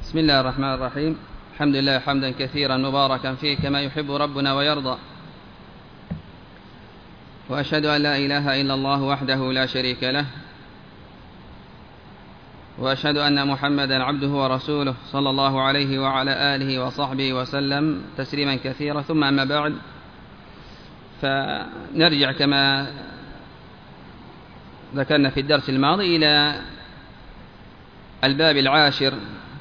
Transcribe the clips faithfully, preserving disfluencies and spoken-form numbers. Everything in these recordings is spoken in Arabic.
بسم الله الرحمن الرحيم. الحمد لله حمدا كثيرا مباركا فيه كما يحب ربنا ويرضى، وأشهد أن لا إله إلا الله وحده لا شريك له، وأشهد أن محمدا عبده ورسوله صلى الله عليه وعلى آله وصحبه وسلم تسليما كثيرا. ثم أما بعد، فنرجع كما ذكرنا في الدرس الماضي إلى الباب العاشر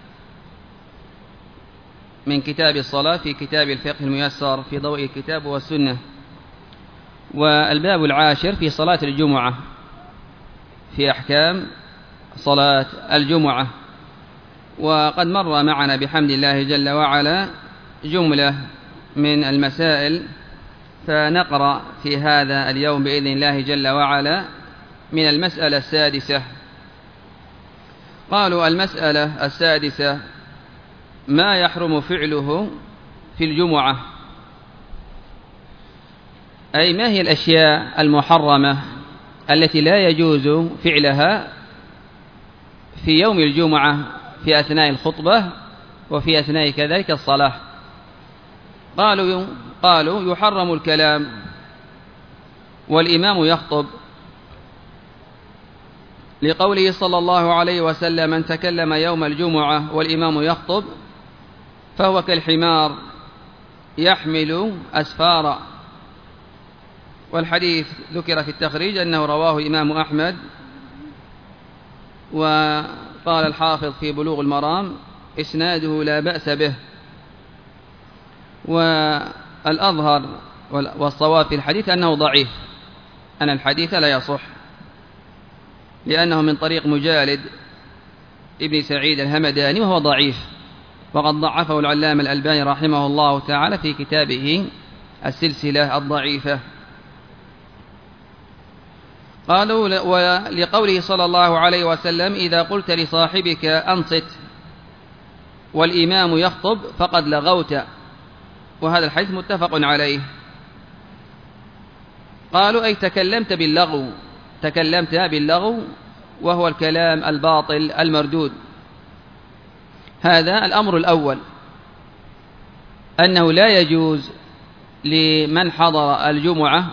من كتاب الصلاة في كتاب الفقه الميسر في ضوء الكتاب والسنة، والباب العاشر في صلاة الجمعة، في أحكام صلاة الجمعة. وقد مر معنا بحمد الله جل وعلا جملة من المسائل، فنقرأ في هذا اليوم بإذن الله جل وعلا من المسألة السادسة. قالوا: المسألة السادسة: ما يحرم فعله في الجمعة، أي ما هي الأشياء المحرمة التي لا يجوز فعلها في يوم الجمعة في أثناء الخطبة وفي أثناء كذلك الصلاة. قالوا قالوا يحرم الكلام والإمام يخطب، لقوله صلى الله عليه وسلم: من تكلم يوم الجمعة والإمام يخطب فهو كالحمار يحمل أسفارا. والحديث ذكر في التخريج أنه رواه الإمام أحمد، وقال الحافظ في بلوغ المرام: إسناده لا بأس به. والأظهر والصواب في الحديث أنه ضعيف، أن الحديث لا يصح، لأنه من طريق مجالد ابن سعيد الهمداني وهو ضعيف، وقد ضعفه العلامة الألباني رحمه الله تعالى في كتابه السلسلة الضعيفة. قالوا: ولقوله صلى الله عليه وسلم: إذا قلت لصاحبك أنصت والإمام يخطب فقد لغوت. وهذا الحديث متفق عليه. قالوا: أي تكلمت باللغو، تكلمت باللغو وهو الكلام الباطل المردود. هذا الأمر الأول، أنه لا يجوز لمن حضر الجمعة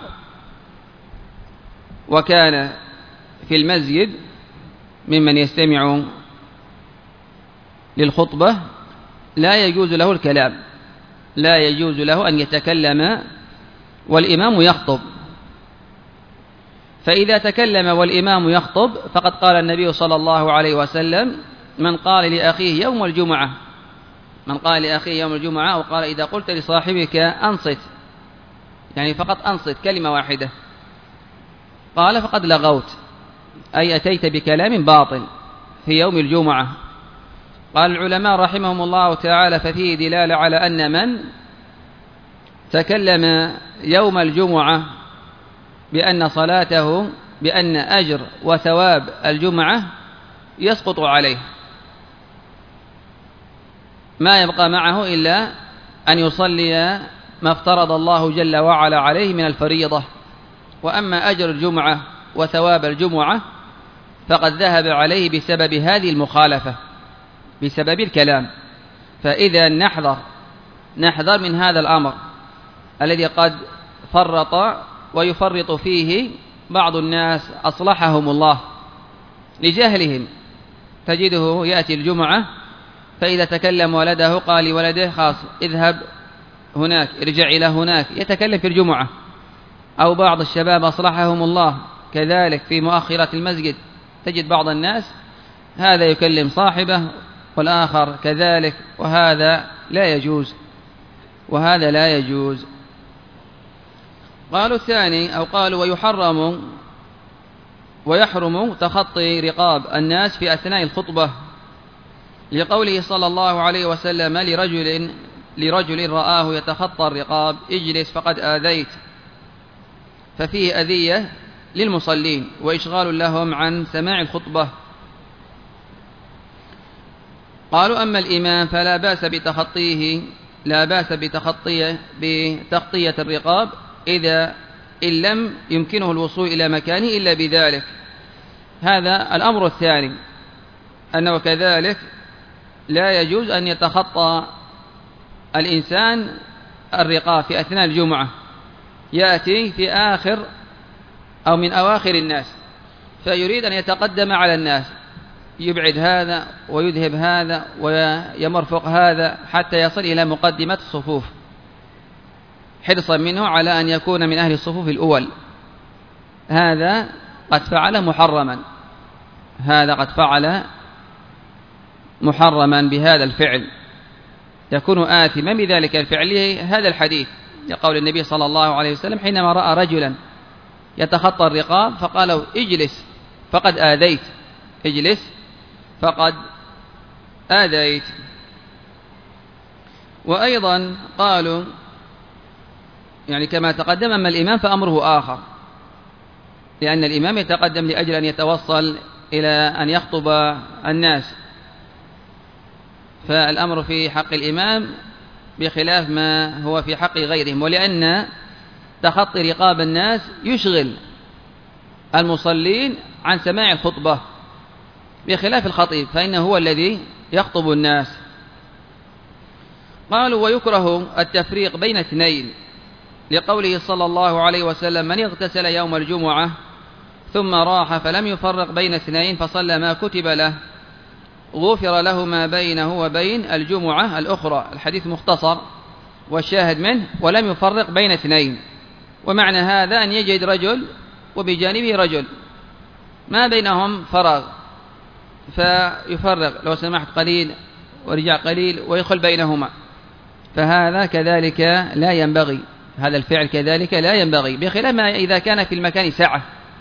وكان في المسجد ممن يستمع للخطبة، لا يجوز له الكلام، لا يجوز له أن يتكلم والإمام يخطب. فإذا تكلم والإمام يخطب فقد قال النبي صلى الله عليه وسلم: من قال لأخيه يوم الجمعة، من قال لأخيه يوم الجمعة، أو قال إذا قلت لصاحبك أنصت، يعني فقط أنصت كلمة واحدة، قال فقد لغوت، أي أتيت بكلام باطل في يوم الجمعة. قال العلماء رحمهم الله تعالى: ففيه دلالة على أن من تكلم يوم الجمعة بأن صلاته، بأن أجر وثواب الجمعة يسقط عليه، ما يبقى معه إلا أن يصلي ما افترض الله جل وعلا عليه من الفريضة. وأما أجر الجمعة وثواب الجمعة فقد ذهب عليه بسبب هذه المخالفة، بسبب الكلام. فإذا نحذر نحذر من هذا الأمر الذي قد فرط ويفرط فيه بعض الناس أصلحهم الله لجهلهم. تجده يأتي الجمعة فإذا تكلم ولده قال لولده: خاص اذهب هناك، ارجع إلى هناك، يتكلم في الجمعة. أو بعض الشباب أصلحهم الله كذلك في مؤخرة المسجد، تجد بعض الناس هذا يكلم صاحبه والآخر كذلك، وهذا لا يجوز، وهذا لا يجوز. قالوا الثاني، أو قالوا: ويحرم ويحرم تخطي رقاب الناس في أثناء الخطبة، لقوله صلى الله عليه وسلم لرجل لرجل رآه يتخطى الرقاب: اجلس فقد آذيت. ففيه أذية للمصلين وإشغال لهم عن سماع الخطبة. قالوا: أما الإمام فلا بأس بتخطيه، لا بأس بتخطيه بتغطية الرقاب إذا إن لم يمكنه الوصول إلى مكانه إلا بذلك. هذا الأمر الثاني، أنه كذلك لا يجوز أن يتخطى الإنسان الرقاب في أثناء الجمعة، يأتي في آخر أو من أواخر الناس فيريد أن يتقدم على الناس، يبعد هذا ويذهب هذا ويمرفق هذا حتى يصل إلى مقدمة الصفوف، حرصا منه على أن يكون من أهل الصفوف الأول. هذا قد فعل محرما، هذا قد فعل محرما بهذا الفعل، يكون آثما بذلك الفعل. هذا الحديث يقول النبي صلى الله عليه وسلم حينما رأى رجلا يتخطى الرقاب فقال اجلس فقد آذيت، اجلس فقد آذيت. وأيضا قالوا يعني كما تقدم، أما الإمام فأمره آخر، لأن الإمام يتقدم لأجل أن يتوصل إلى أن يخطب الناس، فالأمر في حق الإمام بخلاف ما هو في حق غيرهم، ولأن تخطي رقاب الناس يشغل المصلين عن سماع الخطبة، بخلاف الخطيب فإنه هو الذي يخطب الناس. قالوا ويكره التفريق بين اثنين، لقوله صلى الله عليه وسلم من اغتسل يوم الجمعة ثم راح فلم يفرق بين اثنين فصلى ما كتب له غفر له ما بينه وبين الجمعة الأخرى. الحديث مختصر والشاهد منه ولم يفرق بين اثنين، ومعنى هذا أن يجد رجل وبجانبه رجل ما بينهم فراغ فيفرق لو سمحت قليل ورجع قليل ويدخل بينهما، فهذا كذلك لا ينبغي، هذا الفعل كذلك لا ينبغي، بخلاف ما إذا كان في المكان سعة،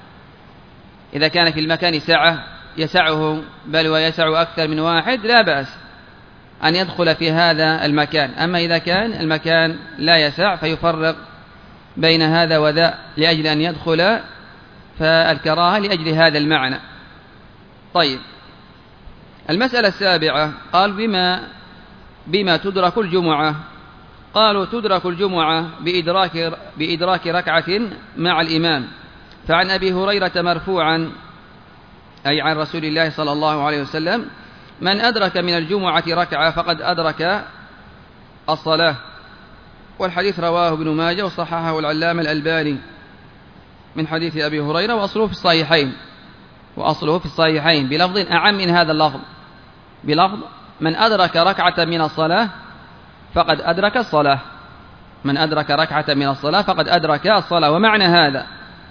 إذا كان في المكان سعة يسعه بل ويسع أكثر من واحد لا بأس أن يدخل في هذا المكان. أما إذا كان المكان لا يسع فيفرق بين هذا وذا لأجل أن يدخل، فالكراهة لأجل هذا المعنى. طيب، المسألة السابعة قال بما بما تدرك الجمعة. قالوا تدرك الجمعة بإدراك, بإدراك ركعة مع الإمام. فعن أبي هريرة مرفوعا أي عن رسول الله صلى الله عليه وسلم من أدرك من الجمعة ركعة فقد أدرك الصلاة. والحديث رواه ابن ماجه وصححه العلامة الألباني من حديث أبي هريرة، وأصله في الصحيحين وأصله في الصحيحين بلفظ أعم من هذا اللفظ، بلفظ من أدرك ركعة من الصلاة فقد أدرك الصلاة، من أدرك ركعة من الصلاة فقد أدرك الصلاة. ومعنى هذا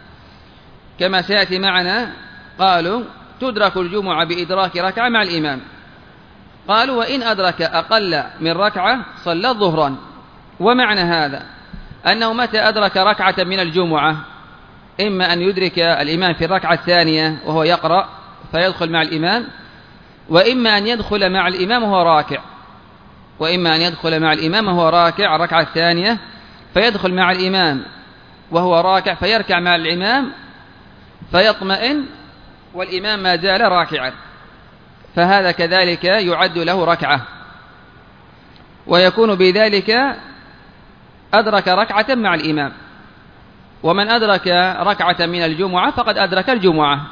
كما سيأتي معنا قالوا تدرك الجمعة بإدراك ركعة مع الإمام. قالوا وإن أدرك أقل من ركعة صلى ظهرا. ومعنى هذا أنه متى أدرك ركعة من الجمعة إما أن يدرك الإمام في الركعة الثانية وهو يقرأ فيدخل مع الإمام، وإما أن يدخل مع الإمام وهو راكع، وإما أن يدخل مع الإمام وهو راكع الركعة الثانية فيدخل مع الإمام وهو راكع فيركع مع الإمام فيطمئن والإمام ما زال راكعا، فهذا كذلك يعد له ركعة، ويكون بذلك أدرك ركعة مع الإمام. ومن أدرك ركعة من الجمعة فقد أدرك الجمعة.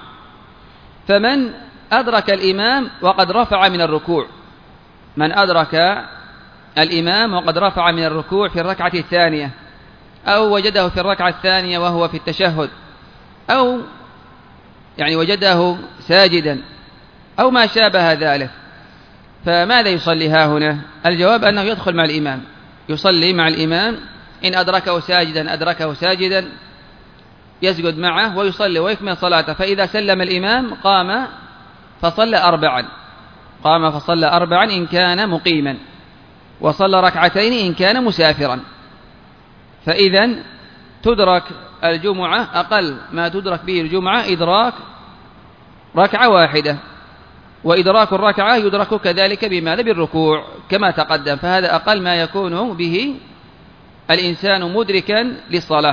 فمن أدرك الإمام وقد رفع من الركوع، من أدرك الإمام وقد رفع من الركوع في الركعة الثانية، أو وجده في الركعة الثانية وهو في التشهد، أو يعني وجده ساجدا أو ما شابه ذلك، فماذا يصلي ها هنا؟ الجواب أنه يدخل مع الإمام، يصلي مع الإمام، إن أدركه ساجدا أدركه ساجدا يسجد معه ويصلي ويكمل صلاته. فإذا سلم الإمام قام فصلى أربعا، قام فصلى أربعا إن كان مقيما، وصلى ركعتين إن كان مسافرا. فإذا تدرك الجمعة أقل ما تدرك به الجمعة إدراك ركعة واحدة، وإدراك الركعة يدرك كذلك بماذا؟ بالركوع كما تقدم. فهذا أقل ما يكون به الإنسان مدركا للصلاة.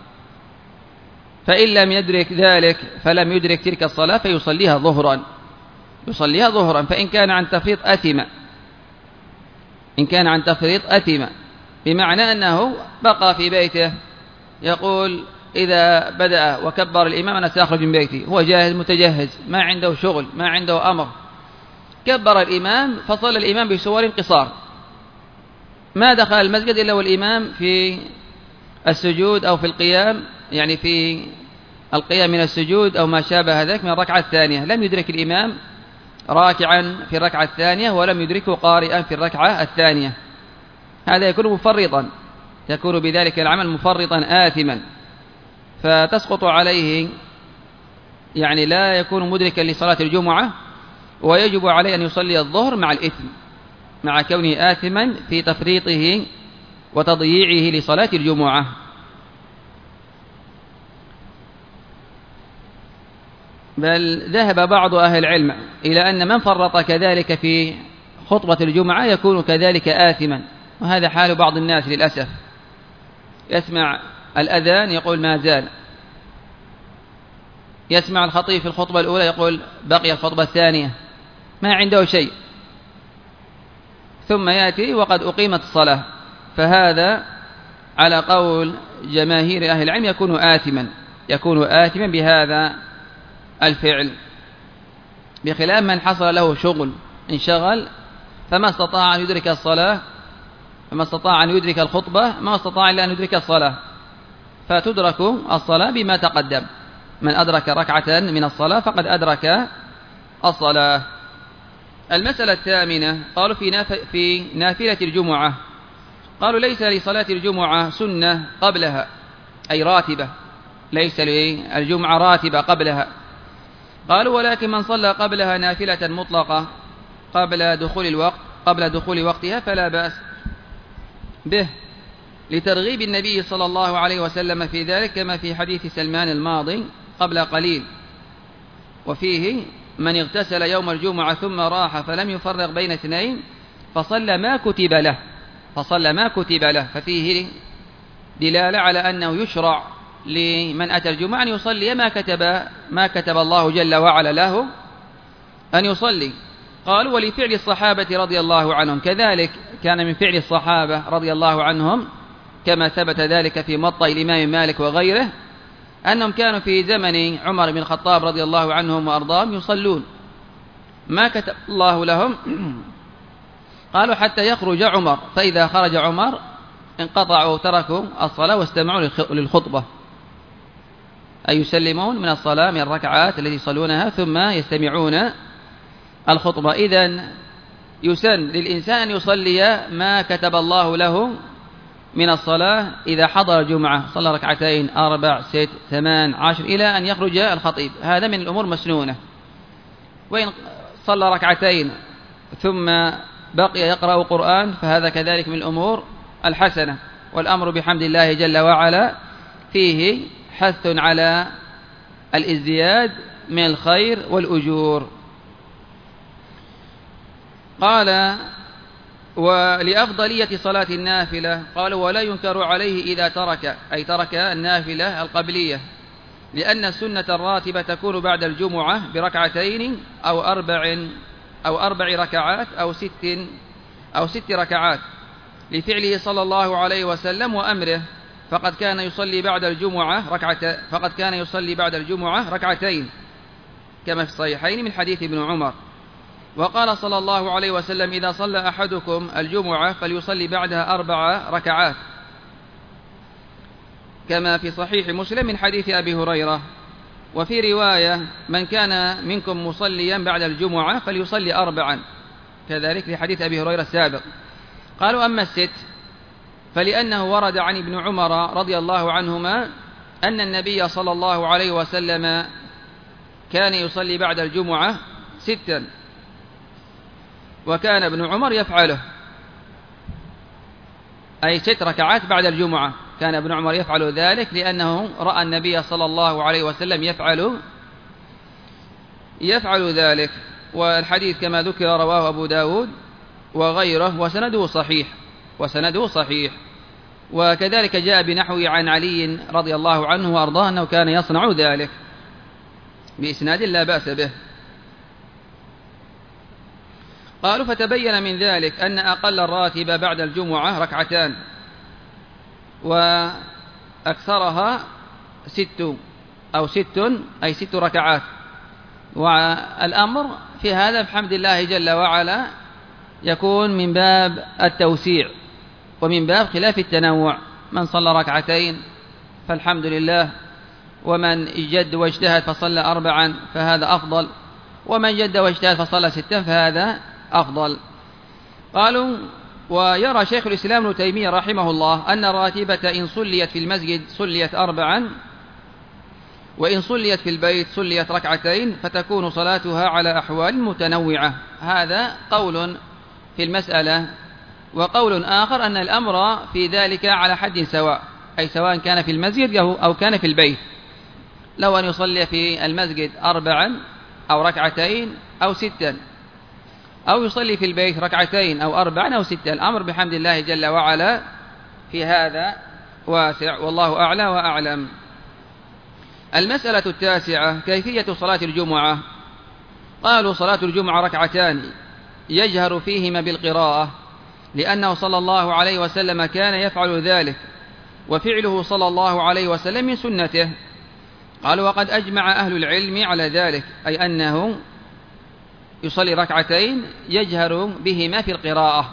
فإن لم يدرك ذلك فلم يدرك تلك الصلاة فيصليها ظهرا، يصليها ظهرا. فإن كان عن تفريط أثم، إن كان عن تفريط أثم بمعنى أنه بقى في بيته يقول إذا بدأ وكبر الإمام أنا سأخرج من بيتي، هو جاهز متجهز ما عنده شغل ما عنده أمر، كبر الإمام فصلى الإمام بسور قصار، ما دخل المسجد إلا والإمام في السجود أو في القيام، يعني في القيام من السجود أو ما شابه ذلك من الركعة الثانية، لم يدرك الإمام راكعا في الركعة الثانية ولم يدركه قارئا في الركعة الثانية، هذا يكون مفرطا، يكون بذلك العمل مفرطا آثما، فتسقط عليه، يعني لا يكون مدركا لصلاة الجمعة، ويجب عليه أن يصلي الظهر مع الإثم، مع كونه آثما في تفريطه وتضييعه لصلاة الجمعة. بل ذهب بعض أهل العلم إلى أن من فرط كذلك في خطبة الجمعة يكون كذلك آثما، وهذا حال بعض الناس للأسف، يسمع الأذان يقول ما زال، يسمع الخطيب في الخطبة الأولى يقول بقي الخطبة الثانية، ما عنده شيء، ثم يأتي وقد أقيمت الصلاة، فهذا على قول جماهير أهل العلم يكون آثما، يكون آثما بهذا الفعل، بخلاف من حصل له شغل انشغل فما استطاع أن يدرك الصلاة، فما استطاع أن يدرك الخطبة، ما استطاع إلا أن يدرك الصلاة، فتدرك الصلاة بما تقدم، من أدرك ركعة من الصلاة فقد أدرك الصلاة. المسألة الثامنة قالوا في, ناف في نافلة الجمعة، قالوا ليس لصلاة الجمعة سنة قبلها، أي راتبة، ليس للجمعة راتبة قبلها، قالوا ولكن من صلى قبلها نافلة مطلقة قبل دخول الوقت قبل دخول وقتها فلا بأس به، لترغيب النبي صلى الله عليه وسلم في ذلك، كما في حديث سلمان الماضي قبل قليل، وفيه من اغتسل يوم الجمعة ثم راح فلم يفرق بين اثنين فصلى ما كتب له فصلى ما كتب له ففيه دلالة على أنه يشرع لمن أتى الجمعة أن يصلي ما كتب ما كتب الله جل وعلا له أن يصلي. قالوا ولفعل الصحابة رضي الله عنهم، كذلك كان من فعل الصحابة رضي الله عنهم كما ثبت ذلك في موطأ الإمام مالك وغيره، أنهم كانوا في زمن عمر بن الخطاب رضي الله عنهم وأرضاهم يصلون ما كتب الله لهم، قالوا حتى يخرج عمر، فإذا خرج عمر انقطعوا تركوا الصلاة واستمعوا للخطبة، أي يسلمون من الصلاة من الركعات التي يصلونها ثم يستمعون الخطبة. إذن يسن للإنسان أن يصلي ما كتب الله له من الصلاة إذا حضر الجمعة، صلى ركعتين أربع ست ثمان عشر إلى أن يخرج الخطيب، هذا من الأمور مسنونة. وإن صلى ركعتين ثم بقي يقرأ قرآن فهذا كذلك من الأمور الحسنة، والأمر بحمد الله جل وعلا فيه حث على الازدياد من الخير والأجور. قال ولأفضلية صلاة النافلة، قالوا ولا ينكر عليه إذا ترك، أي ترك النافلة القبلية، لأن السنة الراتبة تكون بعد الجمعة بركعتين أو أربع أو أربع ركعات أو ست أو ست ركعات، لفعله صلى الله عليه وسلم وأمره، فقد كان يصلي بعد الجمعة ركعة فقد كان يصلي بعد الجمعة ركعتين كما في الصحيحين من حديث ابن عمر. وقال صلى الله عليه وسلم إذا صلى أحدكم الجمعة فليصلي بعدها أربع ركعات، كما في صحيح مسلم من حديث أبي هريرة. وفي رواية من كان منكم مصليا بعد الجمعة فليصلي أربعا، كذلك لحديث أبي هريرة السابق. قالوا أما الست فلأنه ورد عن ابن عمر رضي الله عنهما أن النبي صلى الله عليه وسلم كان يصلي بعد الجمعة ستا، وكان ابن عمر يفعله، أي ست ركعات بعد الجمعة، كان ابن عمر يفعل ذلك لأنه رأى النبي صلى الله عليه وسلم يفعل يفعل ذلك. والحديث كما ذكر رواه أبو داود وغيره وسنده صحيح وسنده صحيح وكذلك جاء بنحوه عن علي رضي الله عنه وأرضاه أنه كان يصنع ذلك بإسناد لا بأس به. قالوا فتبين من ذلك أن أقل الراتب بعد الجمعة ركعتان وأكثرها ست أو ست أي ست ركعات، والأمر في هذا بحمد الله جل وعلا يكون من باب التوسيع ومن باب خلاف التنوع. من صلى ركعتين فالحمد لله، ومن جد واجتهد فصلى أربعا فهذا أفضل، ومن جد واجتهد فصلى ستا فهذا أفضل. قالوا: ويرى شيخ الإسلام ابن تيمية رحمه الله أن الراتبة إن صليت في المسجد صليت أربعا، وإن صليت في البيت صليت ركعتين، فتكون صلاتها على أحوال متنوعة. هذا قول في المسألة. وقول آخر أن الأمر في ذلك على حد سواء، أي سواء كان في المسجد أو كان في البيت، لو أن يصلي في المسجد أربعا أو ركعتين أو ستا، أو يصلي في البيت ركعتين أو أربعا أو ستا، الأمر بحمد الله جل وعلا في هذا واسع، والله أعلى وأعلم. المسألة التاسعة: كيفية صلاة الجمعة. قالوا: صلاة الجمعة ركعتان يجهر فيهما بالقراءة، لأنه صلى الله عليه وسلم كان يفعل ذلك، وفعله صلى الله عليه وسلم من سنته. قالوا: وقد أجمع أهل العلم على ذلك، أي أنه يصلي ركعتين يجهر بهما في القراءة.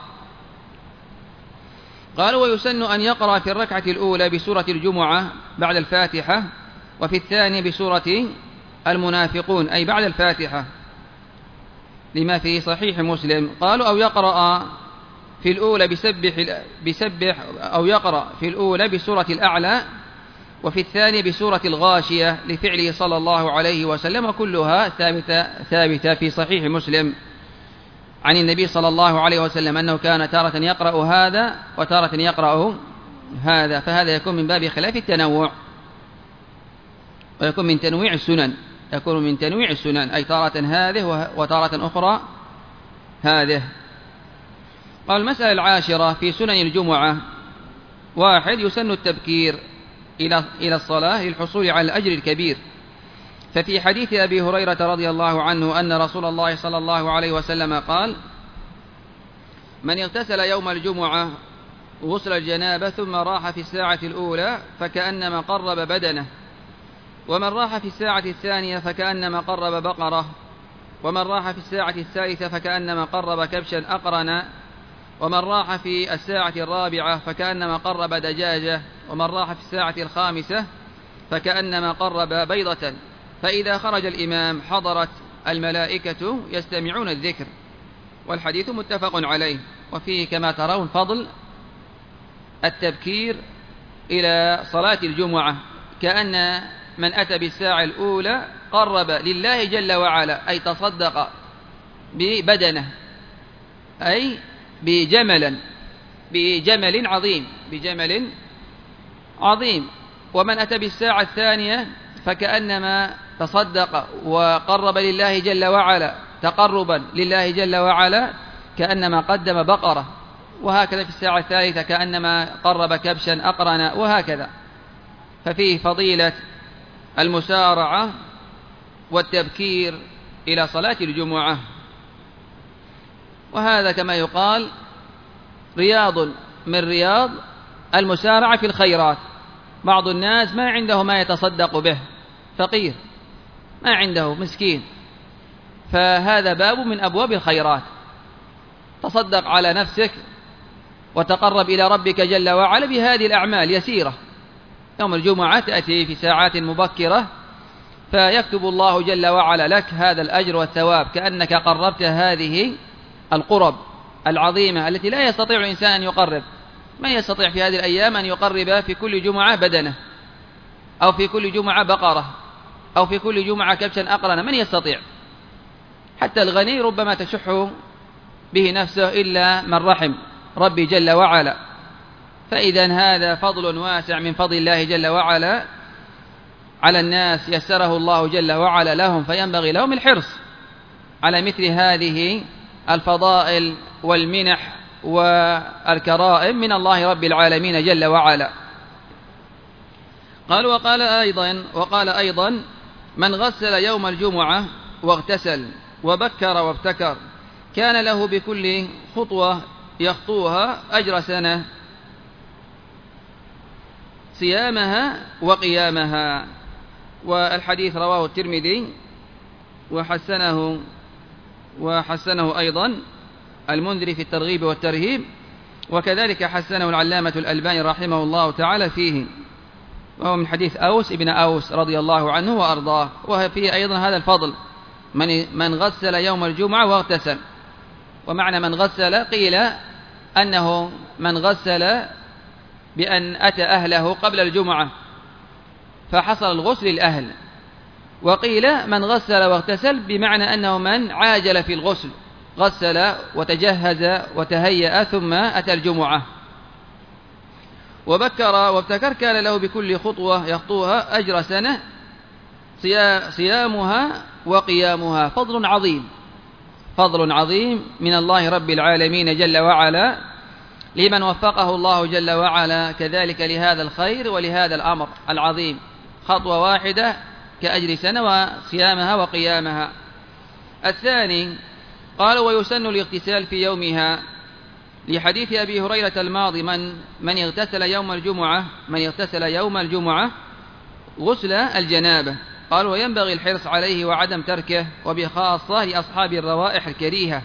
قالوا: ويسن أن يقرأ في الركعة الأولى بسورة الجمعة بعد الفاتحة، وفي الثانية بسورة المنافقون أي بعد الفاتحة، لما في صحيح مسلم. قالوا: أو يقرأ في الأولى بسبح, بسبح أو يقرأ في الأولى بسورة الأعلى، وفي الثانية بسورة الغاشية، لفعله صلى الله عليه وسلم، وكلها ثابتة, ثابتة في صحيح مسلم عن النبي صلى الله عليه وسلم أنه كان تارة يقرأ هذا وتارة يقرأ هذا، فهذا يكون من باب خلاف التنوع، ويكون من تنويع السنن، يكون من تنويع السنن، أي تارة هذه وتارة أخرى هذه. قال: المسألة العاشرة في سنن الجمعة: واحد، يسن التبكير إلى إلى الصلاة للحصول على الأجر الكبير، ففي حديث أبي هريرة رضي الله عنه أن رسول الله صلى الله عليه وسلم قال: من اغتسل يوم الجمعة غسل الجنابة ثم راح في الساعة الأولى فكأنما قرب بدنه، ومن راح في الساعة الثانية فكأنما قرب بقرة، ومن راح في الساعة الثالثة فكأنما قرب كبشا أقرنا، ومن راح في الساعة الرابعة فكأنما قرب دجاجة، ومن راح في الساعة الخامسة فكأنما قرب بيضة، فإذا خرج الإمام حضرت الملائكة يستمعون الذكر. والحديث متفق عليه. وفيه كما ترون فضل التبكير إلى صلاة الجمعة، كأن من أتى بالساعة الأولى قرب لله جل وعلا، أي تصدق ببدنه، أي بجملا بجمل عظيم بجمل عظيم. ومن أتى بالساعة الثانية فكأنما تصدق وقرب لله جل وعلا تقربا لله جل وعلا، كأنما قدم بقرة. وهكذا في الساعة الثالثة كأنما قرب كبشا أقرنا، وهكذا. ففيه فضيلة المسارعة والتبكير إلى صلاة الجمعة، وهذا كما يقال رياض من رياض المسارعة في الخيرات. بعض الناس ما عنده ما يتصدق به، فقير ما عنده، مسكين، فهذا باب من أبواب الخيرات. تصدق على نفسك وتقرب إلى ربك جل وعلا بهذه الأعمال يسيرة. يوم الجمعة تأتي في ساعات مبكرة فيكتب الله جل وعلا لك هذا الأجر والثواب، كأنك قربت هذه القرب العظيمة التي لا يستطيع الإنسان أن يقرب. من يستطيع في هذه الأيام أن يقرب في كل جمعة بدنه، أو في كل جمعة بقرة، أو في كل جمعة كبشا أقرنا؟ من يستطيع؟ حتى الغني ربما تشح به نفسه إلا من رحم ربي جل وعلا. فإذا هذا فضل واسع من فضل الله جل وعلا على الناس، يسره الله جل وعلا لهم، فينبغي لهم الحرص على مثل هذه الفضائل والمنح والكرائم من الله رب العالمين جل وعلا. قال: وقال أيضا وقال أيضا من غسل يوم الجمعة واغتسل وبكر وابتكر كان له بكل خطوة يخطوها أجر سنة صيامها وقيامها. والحديث رواه الترمذي وحسنه وحسنه أيضا المنذري في الترغيب والترهيب، وكذلك حسنه العلامة الألباني رحمه الله تعالى فيه، وهو من حديث أوس ابن أوس رضي الله عنه وأرضاه. وفيه أيضا هذا الفضل من من غسل يوم الجمعة واغتسل. ومعنى من غسل قيل أنه من غسل بأن أتى أهله قبل الجمعة فحصل الغسل للأهل، وقيل من غسل واغتسل بمعنى أنه من عاجل في الغسل، غسل وتجهز وتهيأ ثم أتى الجمعة وبكر وابتكر كان له بكل خطوة يخطوها أجر سنة صيامها وقيامها. فضل عظيم، فضل عظيم من الله رب العالمين جل وعلا لمن وفقه الله جل وعلا كذلك لهذا الخير ولهذا الأمر العظيم. خطوة واحدة كأجر سنة وصيامها وقيامها. الثاني قال ويسن الاغتسال في يومها لحديث أبي هريرة الماضي من من اغتسل يوم الجمعة من اغتسل يوم الجمعة غسل الجنابة. قال وينبغي الحرص عليه وعدم تركه، وبخاصة لأصحاب الروائح الكريهة.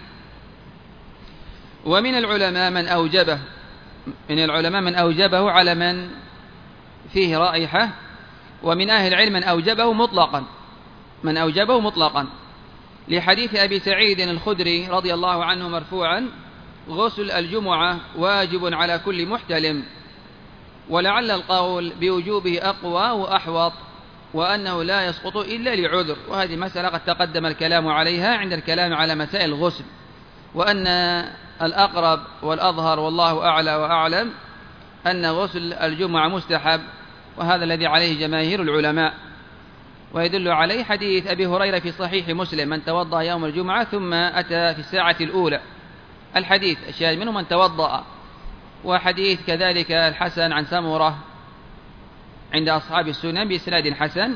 ومن العلماء من أوجبه من العلماء من أوجبه على من فيه رائحة، ومن أهل العلم من أوجبه مطلقا من أوجبه مطلقا لحديث أبي سعيد الخدري رضي الله عنه مرفوعا غسل الجمعة واجب على كل محتلم، ولعل القول بوجوبه أقوى وأحوط، وأنه لا يسقط إلا لعذر. وهذه مسألة قد تقدم الكلام عليها عند الكلام على مسائل الغسل، وأن الأقرب والأظهر والله أعلى وأعلم أن غسل الجمعة مستحب، وهذا الذي عليه جماهير العلماء. ويدل عليه حديث أبي هريرة في صحيح مسلم من توضأ يوم الجمعة ثم أتى في الساعة الأولى، الحديث الشاهد منه من توضأ. وحديث كذلك الحسن عن سمرة عند أصحاب السنن بإسناد حسن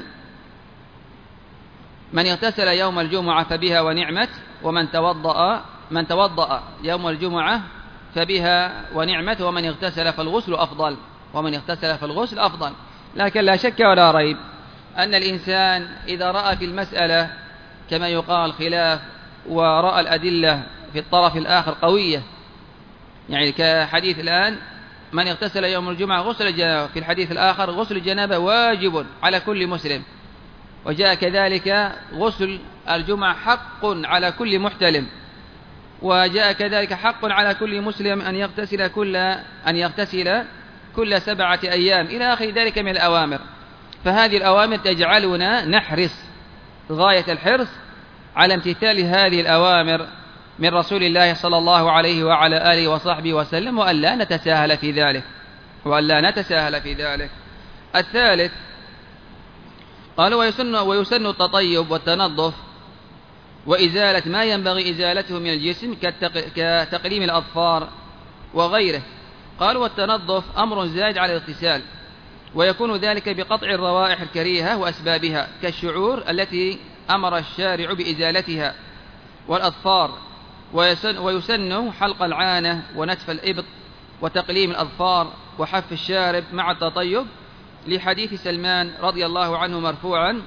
من اغتسل يوم الجمعة فبها ونعمت، ومن توضأ من توضأ يوم الجمعة فبها ونعمت، ومن اغتسل فالغسل أفضل ومن اغتسل فالغسل أفضل. لكن لا شك ولا ريب أن الإنسان إذا رأى في المسألة كما يقال خلاف، ورأى الأدلة في الطرف الآخر قوية، يعني كحديث الآن من اغتسل يوم الجمعة غسل الجنابة، في الحديث الآخر غسل الجنابة واجب على كل مسلم، وجاء كذلك غسل الجمعة حق على كل محتلم، وجاء كذلك حق على كل مسلم أن يغتسل كل أن يغتسل كل سبعة أيام إلى آخر ذلك من الأوامر. فهذه الأوامر تجعلنا نحرص غاية الحرص على امتثال هذه الأوامر من رسول الله صلى الله عليه وعلى آله وصحبه وسلم، وأن لا نتساهل في ذلك وأن لا نتساهل في ذلك. الثالث قال ويسن, ويسن التطيب والتنظف وإزالة ما ينبغي إزالته من الجسم كتقليم الأظفار وغيره. قال والتنظف أمر زائد على الاغتسال، ويكون ذلك بقطع الروائح الكريهة وأسبابها كالشعور التي أمر الشارع بإزالتها والأظفار. ويسن, ويسن حلق العانة ونتف الإبط وتقليم الأظفار وحف الشارب مع التطيب لحديث سلمان رضي الله عنه مرفوعا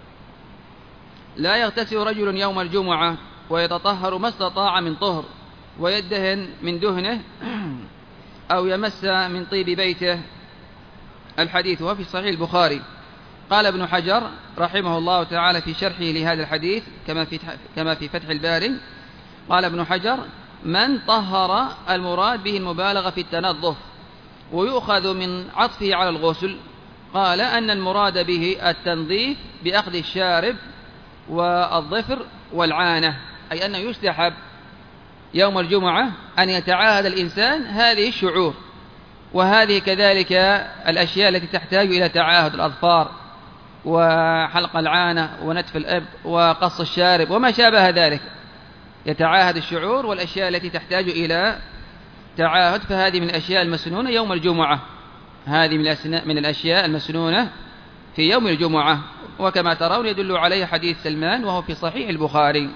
لا يغتسل رجل يوم الجمعة ويتطهر ما استطاع من طهر ويدهن من دهنه أو يمس من طيب بيته. الحديث وفي صحيح البخاري. قال ابن حجر رحمه الله تعالى في شرحه لهذا الحديث كما في كما في فتح الباري، قال ابن حجر من طهر المراد به المبالغة في التنظف، ويؤخذ من عطفه على الغسل. قال أن المراد به التنظيف بأخذ الشارب والظفر والعانة، أي أنه يستحب يوم الجمعة أن يتعاهد الإنسان هذه الشعور، وهذه كذلك الأشياء التي تحتاج إلى تعاهد الأظفار وحلق العانة ونتف الإبط وقص الشارب وما شابه ذلك، يتعاهد الشعور والأشياء التي تحتاج إلى تعاهد، فهذه من الأشياء المسنونة يوم الجمعة، هذه من الأشياء المسنونة في يوم الجمعة، وكما ترون يدل عليه حديث سلمان وهو في صحيح البخاري.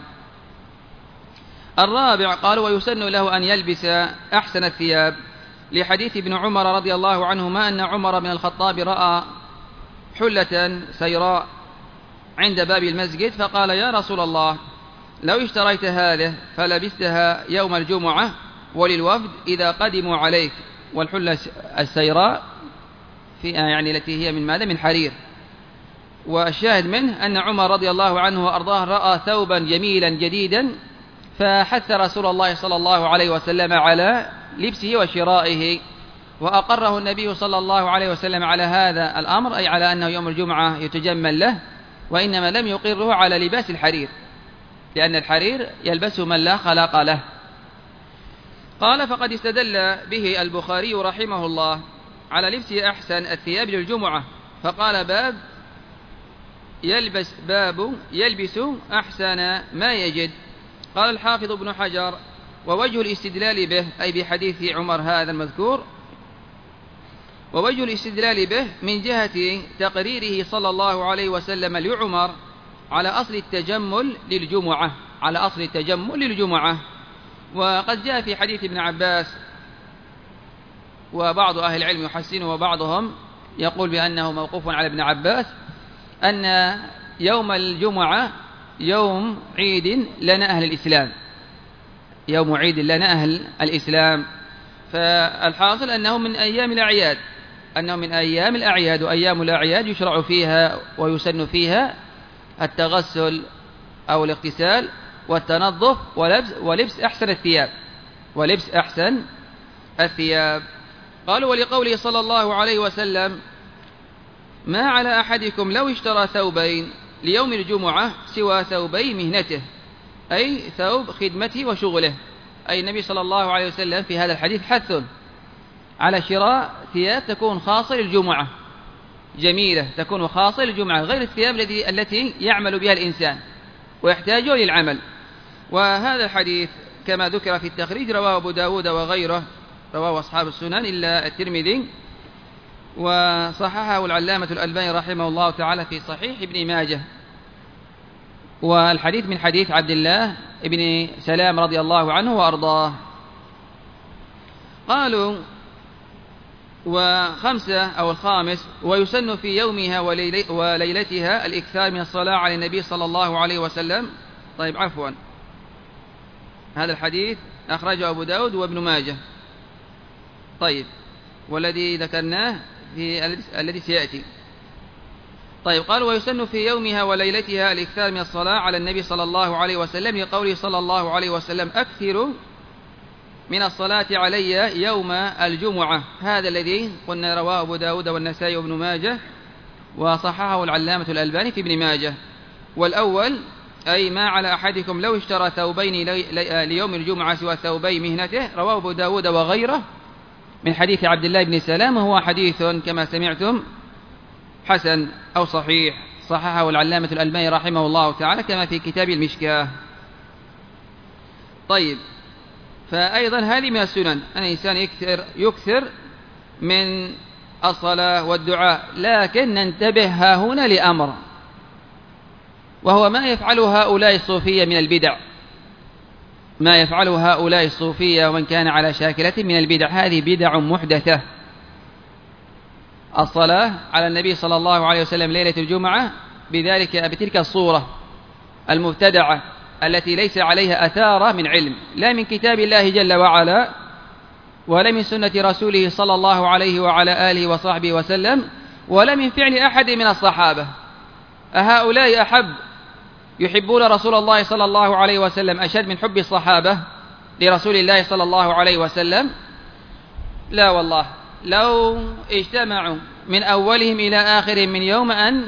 الرابع قال ويسن له أن يلبس أحسن الثياب لحديث ابن عمر رضي الله عنهما أن عمر بن الخطاب رأى حلة سيراء عند باب المسجد فقال: يا رسول الله، لو اشتريت هذه فلبستها يوم الجمعة وللوفد إذا قدموا عليك، والحلة السيراء في يعني التي هي من ماذا؟ من حرير. والشاهد منه أن عمر رضي الله عنه وأرضاه رأى ثوبا جميلا جديدا فحث رسول الله صلى الله عليه وسلم على لبسه وشرائه، وأقره النبي صلى الله عليه وسلم على هذا الأمر، أي على أنه يوم الجمعة يتجمل له، وإنما لم يقره على لباس الحرير، لأن الحرير يلبسه من لا خلاق له. قال: فقد استدل به البخاري رحمه الله على لبس أحسن الثياب للجمعة، فقال: باب يلبس باب يلبس أحسن ما يجد. قال الحافظ ابن حجر: ووجه الاستدلال به، أي بحديث عمر هذا المذكور، ووجه الاستدلال به من جهة تقريره صلى الله عليه وسلم لعمر على أصل التجمل للجمعة على أصل التجمل للجمعة وقد جاء في حديث ابن عباس، وبعض أهل العلم يحسنه وبعضهم يقول بأنه موقوف على ابن عباس، أن يوم الجمعة يوم عيد لنا أهل الإسلام يوم عيد لنا أهل الإسلام فالحاصل أنه من أيام الأعياد أنه من أيام الأعياد وأيام الأعياد يشرع فيها ويسن فيها التغسل أو الاغتسال والتنظف ولبس, ولبس أحسن الثياب ولبس أحسن الثياب. قالوا: ولقوله صلى الله عليه وسلم: ما على أحدكم لو اشترى ثوبين ليوم الجمعة سوى ثوبي مهنته، أي ثوب خدمته وشغله. أي النبي صلى الله عليه وسلم في هذا الحديث حث على شراء ثياب تكون خاصة للجمعة، جميلة تكون خاصة للجمعة، غير الثياب التي يعمل بها الإنسان ويحتاجه للعمل. وهذا الحديث كما ذكر في التخريج رواه أبو داود وغيره، رواه أصحاب السنن إلا الترمذي، وصححه العلامة الألباني رحمه الله تعالى في صحيح ابن ماجه. والحديث من حديث عبد الله ابن سلام رضي الله عنه وأرضاه. قالوا: وخمسة أو الخامس: ويسن في يومها وليلتها الإكثار من الصلاة على النبي صلى الله عليه وسلم. طيب عفوا، هذا الحديث أخرجه أبو داود وابن ماجه. طيب، والذي ذكرناه في الذي سيأتي. طيب، قال: ويسن في يومها وليلتها الإكثار من الصلاة على النبي صلى الله عليه وسلم، لقوله صلى الله عليه وسلم: أكثر من الصلاة علي يوم الجمعة. هذا الذي قلنا رواه أبو داود والنسائي وابن ماجه، وصححه العلامة الألباني في ابن ماجه. والأول أي ما على أحدكم لو اشترى ثوبين لي ليوم الجمعة سوى ثوبي مهنته، رواه أبو داود وغيره من حديث عبد الله بن سلام، وهو حديث كما سمعتم حسن أو صحيح، صححه العلامة الألباني رحمه الله تعالى كما في كتاب المشكاة. طيب، فأيضا هذه من السنن أن الإنسان يكثر, يكثر من الصلاة والدعاء، لكن ننتبه ها هنا لأمر، وهو ما يفعله هؤلاء الصوفية من البدع ما يفعله هؤلاء الصوفية ومن كان على شاكلة من البدع. هذه بدع محدثة. الصلاة على النبي صلى الله عليه وسلم ليلة الجمعة بذلك بتلك الصورة المبتدعة التي ليس عليها أثار من علم، لا من كتاب الله جل وعلا ولا من سنة رسوله صلى الله عليه وعلى آله وصحبه وسلم، ولا من فعل أحد من الصحابة. أهؤلاء أحب يحبون رسول الله صلى الله عليه وسلم أشد من حب الصحابة لرسول الله صلى الله عليه وسلم؟ لا والله، لو اجتمعوا من أولهم إلى آخرهم من يوم أن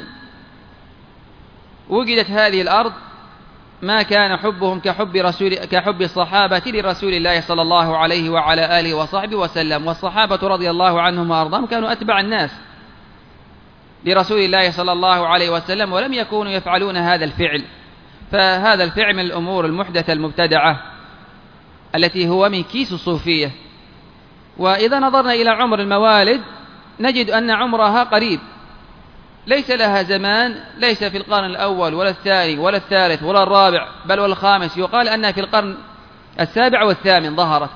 وجدت هذه الأرض ما كان حبهم كحب رسول كحب الصحابة لرسول الله صلى الله عليه وعلى آله وصحبه وسلم. والصحابة رضي الله عنهم وأرضاهم كانوا أتبع الناس لرسول الله صلى الله عليه وسلم، ولم يكونوا يفعلون هذا الفعل. فهذا الفعل من الأمور المحدثة المبتدعة التي هو من كيس الصوفية. وإذا نظرنا إلى عمر الموالد نجد أن عمرها قريب، ليس لها زمان، ليس في القرن الأول ولا الثاني ولا الثالث ولا الرابع بل والخامس، يقال أنها في القرن السابع والثامن ظهرت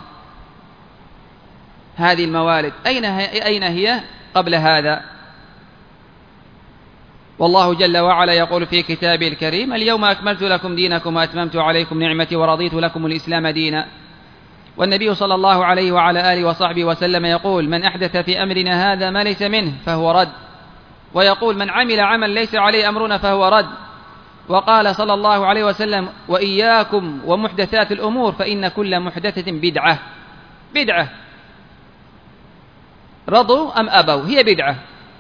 هذه الموالد. أين أين هي قبل هذا؟ والله جل وعلا يقول في كتابه الكريم: اليوم أكملت لكم دينكم وأتممت عليكم نعمتي ورضيت لكم الإسلام دينا. والنبي صلى الله عليه وعلى آله وصحبه وسلم يقول: من أحدث في أمرنا هذا ما ليس منه فهو رد. ويقول: من عمل عمل ليس عليه أمرنا فهو رد. وقال صلى الله عليه وسلم: وإياكم ومحدثات الأمور فإن كل محدثة بدعة. بدعة رضوا أم أبوا هي بدعة.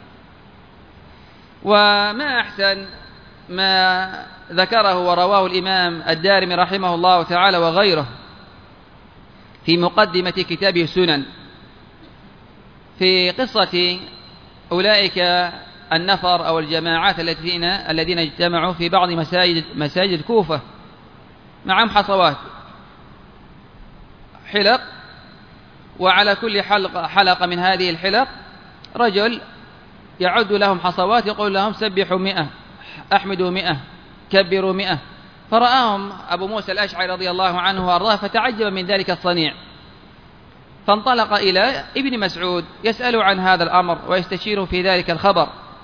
وما أحسن ما ذكره ورواه الإمام الدارمي رحمه الله تعالى وغيره في مقدمة كتابه السنن في قصة أولئك النفر أو الجماعات الذين الذين اجتمعوا في بعض مساجد مساجد كوفة معهم حصوات حلق، وعلى كل حلقة حلقة من هذه الحلق رجل يعد لهم حصوات يقول لهم: سبحوا مئة، أحمدوا مئة، كبروا مئة. فرآهم أبو موسى الأشعري رضي الله عنه وأرضاه فتعجب من ذلك الصنيع، فانطلق إلى ابن مسعود يسأل عن هذا الأمر ويستشير في ذلك الخبر.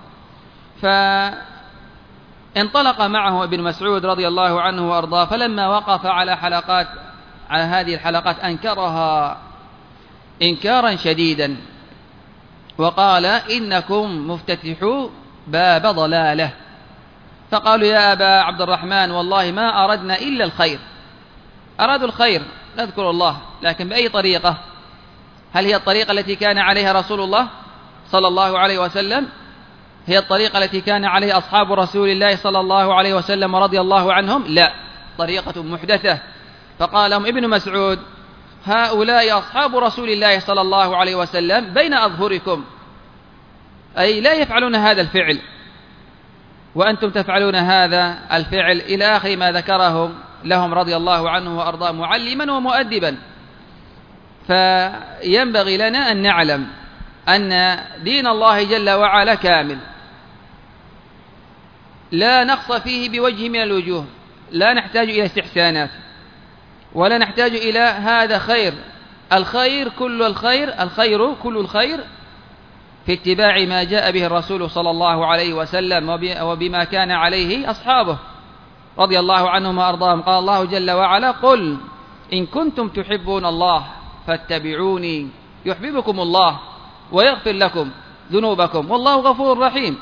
فانطلق معه ابن مسعود رضي الله عنه وأرضاه، فلما وقف على حلقات على هذه الحلقات أنكرها إنكارا شديدا وقال: إنكم مفتتحوا باب ضلالة. فقالوا: يا أبا عبد الرحمن والله ما أردنا إلا الخير. أرادوا الخير، نذكر الله، لكن بأي طريقة؟ هل هي الطريقة التي كان عليها رسول الله صلى الله عليه وسلم؟ هي الطريقة التي كان عليها أصحاب رسول الله صلى الله عليه وسلم ورضي الله عنهم؟ لا، طريقة محدثة. فقال لهم ابن مسعود: هؤلاء أصحاب رسول الله صلى الله عليه وسلم بين أظهركم، أي لا يفعلون هذا الفعل وأنتم تفعلون هذا الفعل، إلى آخر ما ذكره لهم رضي الله عنه وأرضاه معلما ومؤدبا. فينبغي لنا أن نعلم أن دين الله جل وعلا كامل لا نقص فيه بوجه من الوجوه، لا نحتاج إلى استحسانات ولا نحتاج إلى هذا خير. الخير كل الخير الخير كل الخير في اتباع ما جاء به الرسول صلى الله عليه وسلم وبما كان عليه أصحابه رضي الله عنهم وأرضاهم. قال الله جل وعلا: قل إن كنتم تحبون الله فاتبعوني يحببكم الله ويغفر لكم ذنوبكم والله غفور رحيم.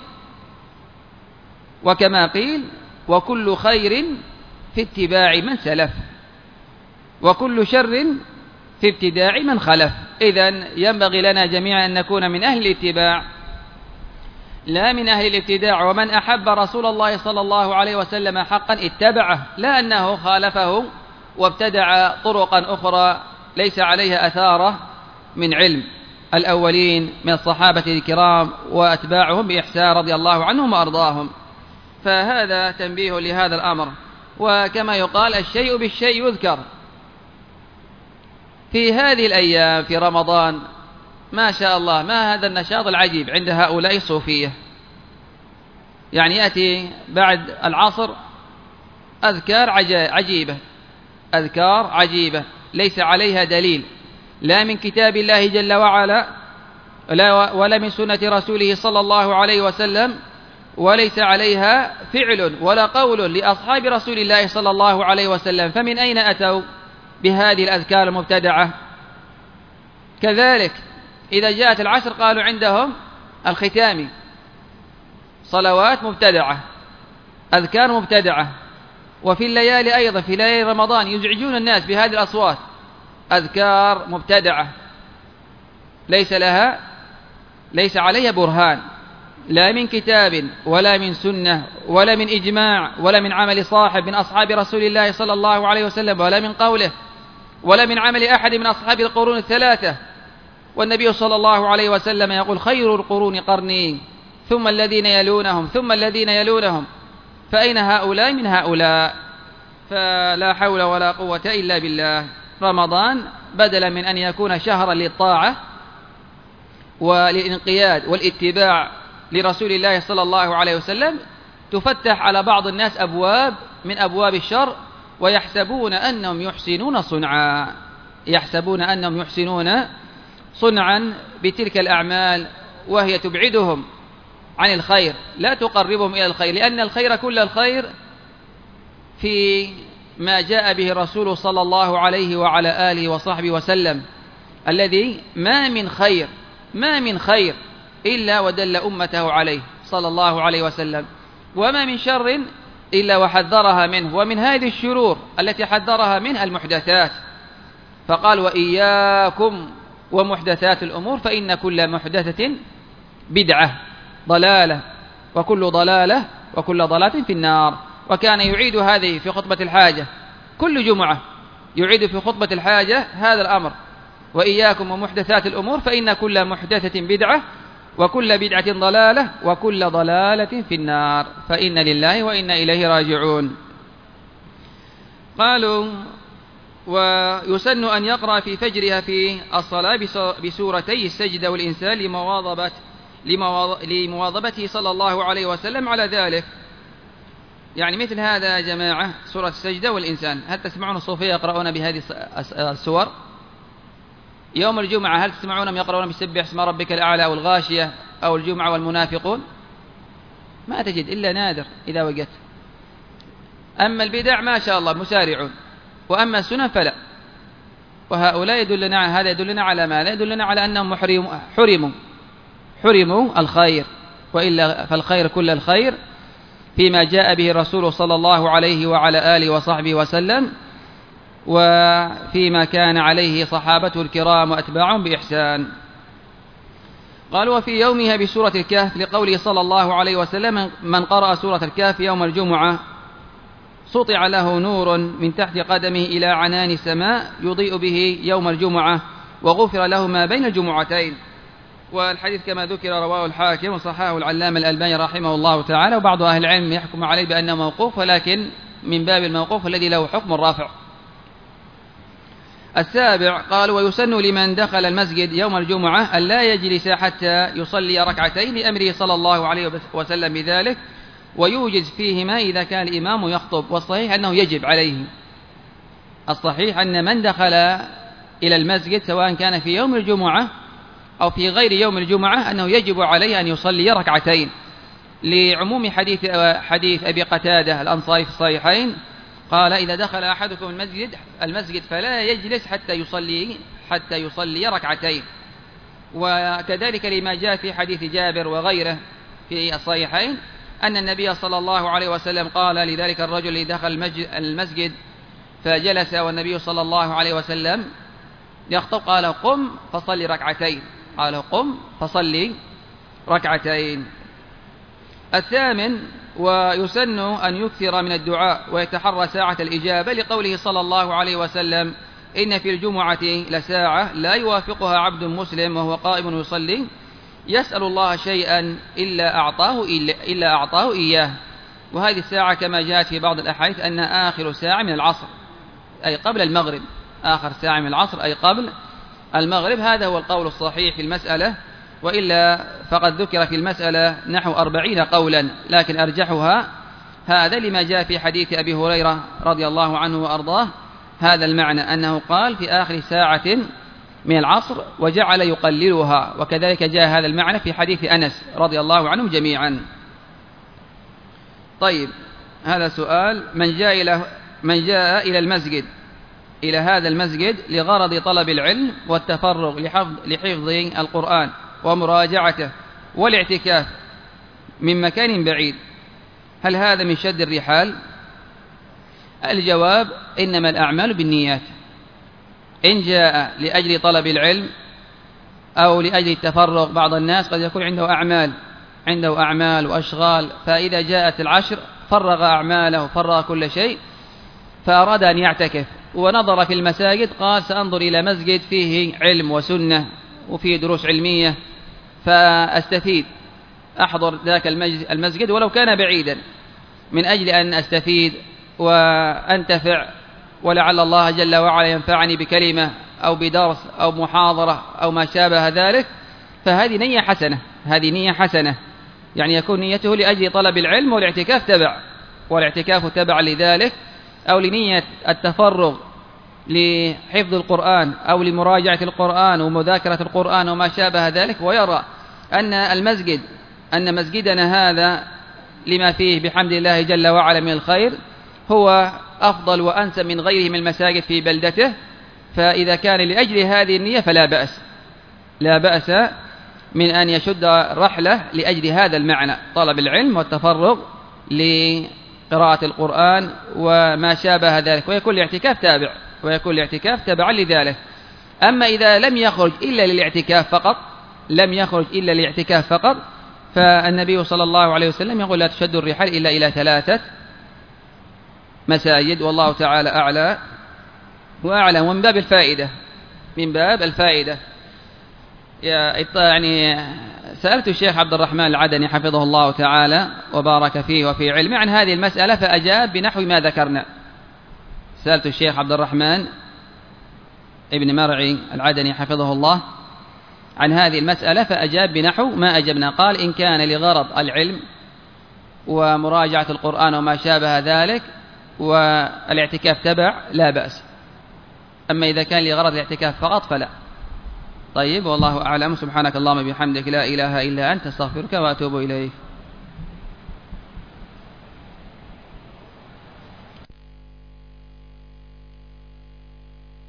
وكما قيل: وكل خير في اتباع من سلف وكل شر في ابتداع من خلف. إذن ينبغي لنا جميعا أن نكون من أهل الاتباع لا من أهل الابتداع. ومن أحب رسول الله صلى الله عليه وسلم حقا اتبعه، لا أنه خالفه وابتدع طرقا أخرى ليس عليها أثاره من علم الأولين من الصحابة الكرام وأتباعهم بإحسان رضي الله عنهم وأرضاهم. فهذا تنبيه لهذا الأمر. وكما يقال: الشيء بالشيء يذكر. في هذه الأيام في رمضان ما شاء الله ما هذا النشاط العجيب عند هؤلاء الصوفية، يعني يأتي بعد العصر أذكار عجيبة أذكار عجيبة ليس عليها دليل لا من كتاب الله جل وعلا ولا من سنة رسوله صلى الله عليه وسلم، وليس عليها فعل ولا قول لأصحاب رسول الله صلى الله عليه وسلم. فمن أين أتوا بهذه الأذكار المبتدعة؟ كذلك إذا جاءت العشر قالوا عندهم الختام صلوات مبتدعة أذكار مبتدعة. وفي الليالي أيضا في ليالي رمضان يزعجون الناس بهذه الأصوات أذكار مبتدعة ليس لها ليس عليها برهان لا من كتاب ولا من سنة ولا من إجماع ولا من عمل صاحب من أصحاب رسول الله صلى الله عليه وسلم ولا من قوله ولا من عمل أحد من أصحاب القرون الثلاثة. والنبي صلى الله عليه وسلم يقول: خير القرون قرني ثم الذين يلونهم ثم الذين يلونهم. فأين هؤلاء من هؤلاء؟ فلا حول ولا قوة إلا بالله. رمضان بدلا من أن يكون شهرا للطاعة وللانقياد والاتباع لرسول الله صلى الله عليه وسلم تفتح على بعض الناس أبواب من أبواب الشر ويحسبون أنهم يحسنون صنعا يحسبون أنهم يحسنون صنعا بتلك الأعمال وهي تبعدهم عن الخير، لا تقربهم إلى الخير، لأن الخير كل الخير في ما جاء به الرسول صلى الله عليه وعلى آله وصحبه وسلم، الذي ما من خير ما من خير إلا ودل أمته عليه صلى الله عليه وسلم، وما من شر إلا وحذرها منه. ومن هذه الشرور التي حذرها منها المحدثات، فقال وإياكم ومحدثات الأمور فإن كل محدثة بدعة ضلالة وكل ضلالة وكل ضلالة في النار. وكان يعيد هذه في خطبة الحاجة، كل جمعة يعيد في خطبة الحاجة هذا الأمر: وإياكم ومحدثات الأمور فإن كل محدثة بدعة وكل بدعة ضلالة وكل ضلالة في النار، فإن لله وإنا إليه راجعون. قالوا ويسن أن يقرأ في فجرها في الصلاة بسورتي السجدة والإنسان لمواظبة لمواظبته صلى الله عليه وسلم على ذلك. يعني مثل هذا يا جماعة سورة السجدة والإنسان، هل تسمعون الصوفية يقرؤون بهذه السور؟ يوم الجمعة هل تسمعونهم يقرؤون بسبح اسم ربك الأعلى أو الغاشية أو الجمعة والمنافقون؟ ما تجد إلا نادر إذا وجدت. أما البدع ما شاء الله مسارعون، وأما السنن فلا. وهؤلاء يدلنا هذا يدلنا على ماذا؟ يدلنا على أنهم حرموا حرموا الخير، وإلا فالخير كل الخير فيما جاء به الرسول صلى الله عليه وعلى آله وصحبه وسلم، وفيما كان عليه صحابته الكرام وأتباعهم بإحسان. قال وفي يومها بسورة الكهف لقوله صلى الله عليه وسلم: من قرأ سورة الكهف يوم الجمعة سطع له نور من تحت قدمه إلى عنان السماء يضيء به يوم الجمعة وغفر له ما بين الجمعتين. والحديث كما ذكر رواه الحاكم وصححه العلامة الألباني رحمه الله تعالى، وبعض أهل العلم يحكم عليه بأنه موقوف، ولكن من باب الموقوف الذي له حكم الرافع. السابع قال ويسن لمن دخل المسجد يوم الجمعة أن لا يجلس حتى يصلي ركعتين لأمره صلى الله عليه وسلم بذلك، ويوجز فيهما إذا كان الإمام يخطب. والصحيح أنه يجب عليه، الصحيح أن من دخل إلى المسجد سواء كان في يوم الجمعة أو في غير يوم الجمعة أنه يجب عليه أن يصلي ركعتين، لعموم حديث حديث أبي قتادة الأنصاري في الصحيحين قال: إذا دخل أحدكم المسجد المسجد فلا يجلس حتى يصلي حتى يصلي ركعتين. وكذلك لما جاء في حديث جابر وغيره في الصحيحين أن النبي صلى الله عليه وسلم قال لذلك الرجل الذي دخل المسجد فجلس والنبي صلى الله عليه وسلم يخطب قال: قم فصلي ركعتين، قال: قم فصلي ركعتين. الثامن ويسن أن يكثر من الدعاء ويتحرى ساعة الإجابة لقوله صلى الله عليه وسلم: إن في الجمعة لساعة لا يوافقها عبد مسلم وهو قائم يصلي يسأل الله شيئا إلا أعطاه إلا أعطاه إياه. وهذه الساعة كما جاءت في بعض الأحاديث أنها آخر ساعة من العصر، أي قبل المغرب، آخر ساعة من العصر أي قبل المغرب. هذا هو القول الصحيح في المسألة، وإلا فقد ذكر في المسألة نحو أربعين قولا، لكن أرجحها هذا لما جاء في حديث أبي هريرة رضي الله عنه وأرضاه هذا المعنى، أنه قال في آخر ساعة من العصر وجعل يقللها. وكذلك جاء هذا المعنى في حديث أنس رضي الله عنهم جميعا. طيب، هذا سؤال: من جاء إلى من جاء إلى المسجد إلى هذا المسجد لغرض طلب العلم والتفرغ لحفظ لحفظ القرآن ومراجعته والاعتكاف من مكان بعيد، هل هذا من شد الرحال؟ الجواب: إنما الأعمال بالنيات. إن جاء لأجل طلب العلم أو لأجل التفرغ، بعض الناس قد يكون عنده أعمال عنده أعمال وأشغال، فإذا جاءت العشر فرغ أعماله فرغ كل شيء، فأراد أن يعتكف ونظر في المساجد قال: سأنظر إلى مسجد فيه علم وسنة وفيه دروس علمية فأستفيد، أحضر ذاك المسجد ولو كان بعيدا من أجل أن أستفيد وأنتفع، ولعل الله جل وعلا ينفعني بكلمة أو بدرس أو محاضرة أو ما شابه ذلك. فهذه نية حسنة هذه نية حسنة يعني يكون نيته لأجل طلب العلم، والاعتكاف تبع والاعتكاف تبع لذلك، أو لنية التفرغ لحفظ القرآن أو لمراجعة القرآن ومذاكرة القرآن وما شابه ذلك، ويرى أن المسجد أن مسجدنا هذا لما فيه بحمد الله جل وعلا من الخير هو أفضل وأنسب من غيره من المساجد في بلدته، فإذا كان لأجل هذه النية فلا بأس، لا بأس من أن يشد رحلة لأجل هذا المعنى، طلب العلم والتفرغ لقراءة القرآن وما شابه ذلك، ويكون الاعتكاف تابع ويكون الاعتكاف تبعا لذلك. أما إذا لم يخرج إلا للاعتكاف فقط لم يخرج إلا للاعتكاف فقط فالنبي صلى الله عليه وسلم يقول لا تشد الرحال إلا إلى ثلاثة مساجد، والله تعالى أعلى وأعلم. ومن باب الفائدة من باب الفائدة يعني سألت الشيخ عبد الرحمن العدني حفظه الله تعالى وبارك فيه وفي علمه عن هذه المسألة فأجاب بنحو ما ذكرنا. سألت الشيخ عبد الرحمن ابن مرعي العدني حفظه الله عن هذه المسألة فأجاب بنحو ما أجبنا. قال إن كان لغرض العلم ومراجعة القرآن وما شابه ذلك والاعتكاف تبع لا بأس، أما إذا كان لغرض الاعتكاف فقط فلا. طيب والله أعلم. سبحانك اللهم بحمدك لا إله إلا أنت استغفرك وأتوب إليك.